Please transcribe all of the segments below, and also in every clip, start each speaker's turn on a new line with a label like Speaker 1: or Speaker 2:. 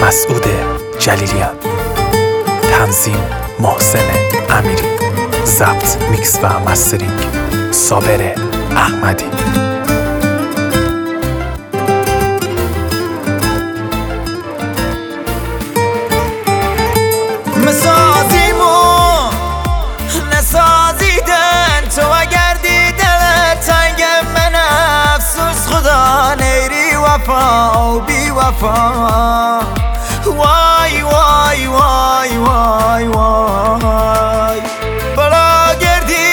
Speaker 1: مسعود جلیلیان، تنظیم محسن امیری، ضبط میکس و مسترینگ صابر احمدی.
Speaker 2: مسازیمو نسازیدن تو اگر دیدن تنگ من افسوس خدا نیری وفا و بی وفا. وای وای وای وای وای بلا گردی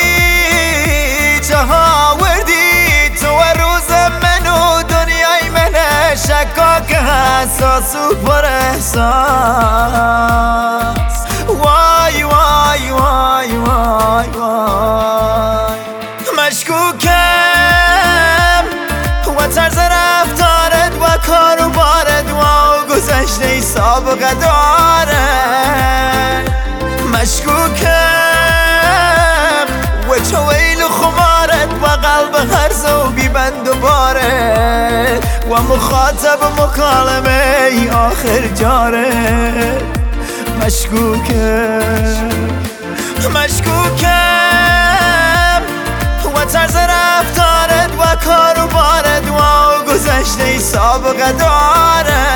Speaker 2: جها وردی تو روز منو دنیای من شکاک حساس و پر احساس. وای وای وای وای وای مشکوکم و طرز رفتارت و کار و بارت و گذشته سابقه داره. مشکوکم و چو ویل خمارت و قلب هرز و بیبند و باره و مخاطب مکالمه ای آخر جاره. مشکوکم و طرز رفتارت و کار و بارت و گذشته سابقه داره.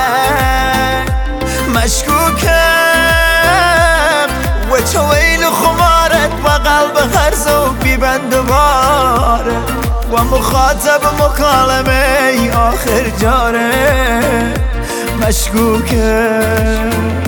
Speaker 2: مشکوکم و چو ویل خمارت و قلب هرز و بیبند و باره و مخاطب مکالمه ای آخر جاره. مشکوکم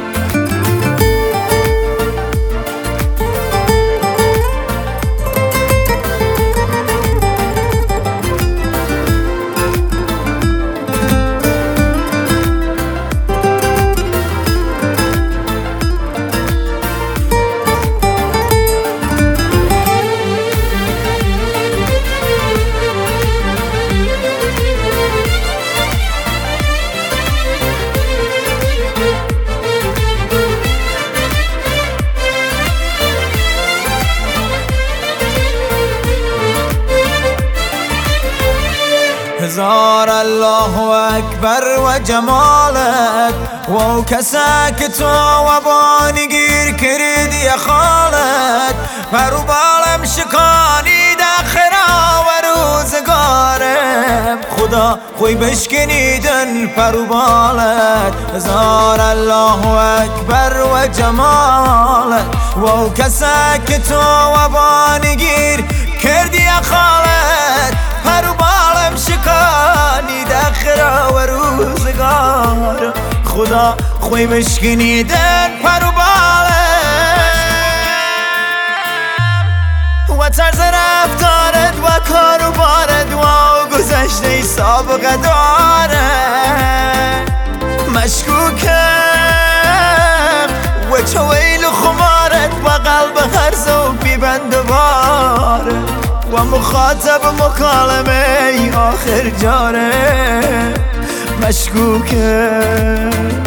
Speaker 2: هزار الله اکبر و جمالت و کسا که تو و بانی گیر کردی خالت پرو بالم شکانید آخرا و روزگارم خدا خوی بشکنیدن پرو بالت. هزار الله اکبر و جمالت و کسا که تو و بانی گیر کردی خالت پرو بالم شکانید آخرا و روزگار خدا خوی بشکنیدن پرو بالم و طرز رفتارت و کار و بارت و گذشته سابقه داره. مشکوکم و چو ویل خمارت و قلب هرز و بیبند و باره و مخاطب مکالمه ای آخر جاره. مشکوکم